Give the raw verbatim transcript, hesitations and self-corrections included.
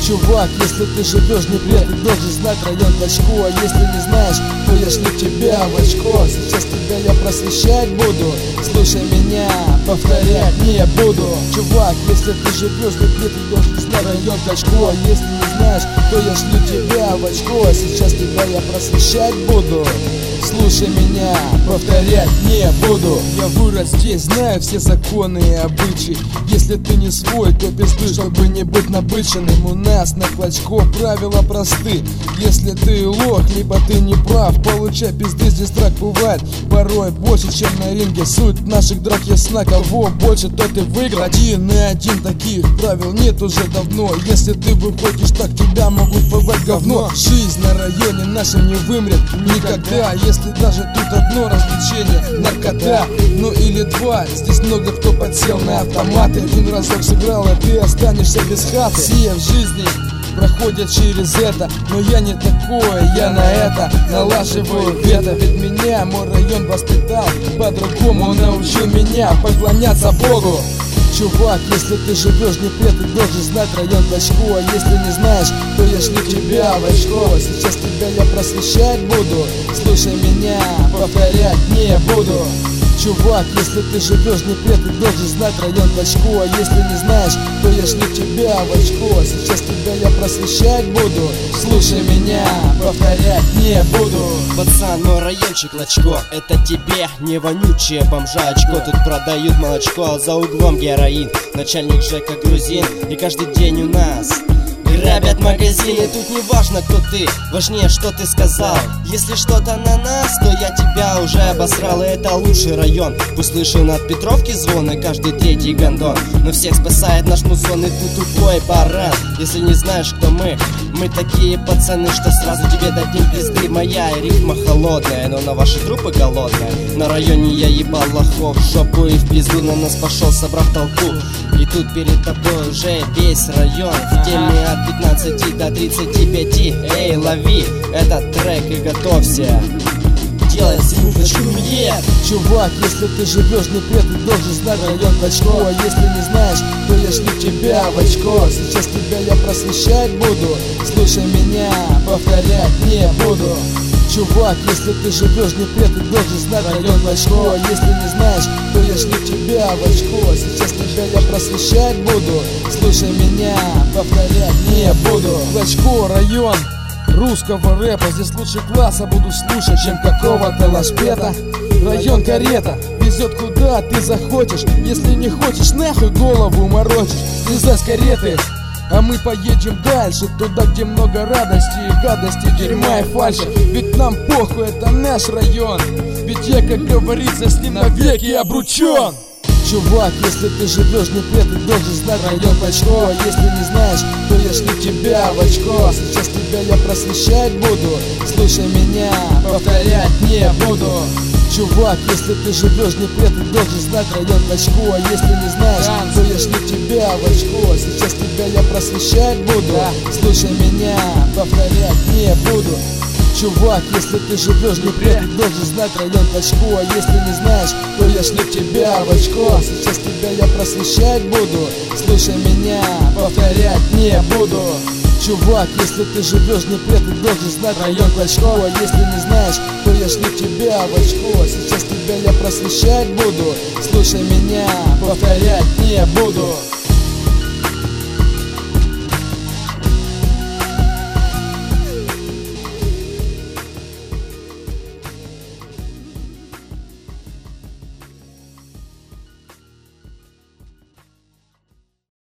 Чувак, если ты живешь не где, ты должен знать район Клочко. А если не знаешь, то я шлю тебя в очко. Сейчас тебя я просвещать буду, слушай меня, повторять не буду. Чувак, если ты живешь не где, ты должен знать район Клочко. А если не знаешь, то я шлю тебя в очко. Сейчас тебя я просвещать буду, слушай меня, повторять не буду. Я вырос здесь, знаю все законы и обычаи. Если ты не свой, то пизды, чтобы не быть набыченным. У нас на Клочко правила просты. Если ты лох, либо ты не прав, получай пизды, здесь драк бывает порой больше, чем на ринге. Суть наших драк ясна, кого больше, тот и выиграл. Один на один, таких правил нет уже давно. Если ты выходишь так, тебя могут побать говно. Жизнь на районе нашем не вымрет никогда. Если даже тут одно развлечение, наркота, ну или два. Здесь много кто подсел на автоматы. Один разок сыграл, и ты останешься без хаты. Все в жизни проходят через это, но я не такой, я на это налаживаю вето. Ведь меня мой район воспитал, по-другому научил меня поклоняться Богу. Чувак, если ты живешь не где, ты должен знать район Клочко. А если не знаешь, то я шлю тебя в очко. Сейчас тебя я просвещать буду, слушай меня, повторять не буду. Чувак, если ты живешь не где, ты должен знать район Клочко. А если не знаешь, то я шлю тебя в очко. Сейчас тебя я просвещать буду, слушай меня, повторять не буду. Пацан, мой райончик Клочко, это тебе не вонючее бомжа очко. Тут продают молочко, а за углом героин. Начальник ЖЭКа грузин, и каждый день у нас грабят магазины. Тут не важно, кто ты, важнее, что ты сказал. Если что-то на нас, то я тебя уже обосрал. И это лучший район. Пусть слышен от Петровки звоны каждый третий гондон. Но всех спасает наш музон, и ты тупой баран. Если не знаешь, кто мы, мы такие пацаны, что сразу тебе дадим пизды. Моя рифма холодная, но на ваши трупы голодная. На районе я ебал лохов в жопу и в пизду. На нас пошел, собрав толпу. И тут перед тобой уже весь район в теме от пятнадцати до тридцати пяти. Эй, лови этот трек и готовься делать звукочку мне. Чувак, если ты живешь не где, ты должен знать район Клочко. А если не знаешь, то я шлю тебя в очко. Сейчас тебя я просвещать буду, слушай меня, повторять не буду. Чувак, если ты живешь не где, ты должен знать район Клочко. А если не знаешь, то я шлю тебя в очко. Сейчас тебя я просвещать буду, слушай меня, повторять не буду. Клочко, район русского рэпа. Здесь лучше класса буду слушать, чем какого-то лашпета. Район карета везет куда ты захочешь. Если не хочешь, нахуй голову морочишь. Слезай с кареты, а мы поедем дальше, туда, где много радости и гадости, дерьма и фальши. Ведь нам похуй, это наш район. Ведь я, как говорится, с ним навеки обручен. Чувак, если ты живешь не где, ты должен знать район Клочко. А если не знаешь, то я шлю тебя в очко. Сейчас тебя я просвещать буду, слушай меня, повторять не буду. Чувак, если ты живешь не где, ты должен знать район Клочко. А если не знаешь, то я шлю тебя в очко. Сейчас тебя я просвещать буду, слушай меня, повторять не буду. Чувак, если ты живешь не где, ты должен знать район Клочко. А если не знаешь, то я шлю тебя в очко. Сейчас тебя я просвещать буду, слушай меня, повторять не буду. Чувак, если ты живешь не где, ты должен знать район Клочко. А если не знаешь, то я шлю тебя в очко. Сейчас тебя я просвещать буду, слушай меня, повторять не буду.